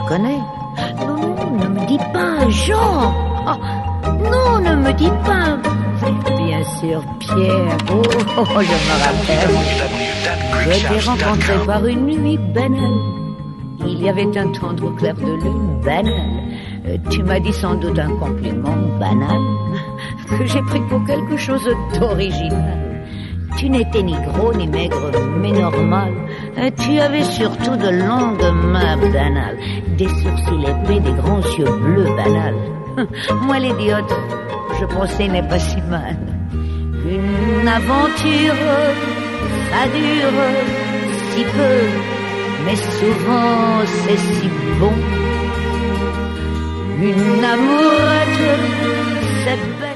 connais. Non, non, ne me dis pas, Jean. Oh, non, ne me dis pas. Bien sûr, Pierre. Oh, je me rappelle. Je t'ai rencontré par une nuit banale. Il y avait un tendre clair de lune banal. Tu m'as dit sans doute un compliment banal que j'ai pris pour quelque chose d'original. Tu n'étais ni gros ni maigre, mais normal. Tu avais surtout de longues mains banales, des sourcils épais, des grands yeux bleus banals. Moi l'idiote, je pensais n'est pas si mal. Une aventure, ça dure si peu, mais souvent c'est si bon. Une amourette, c'est belle.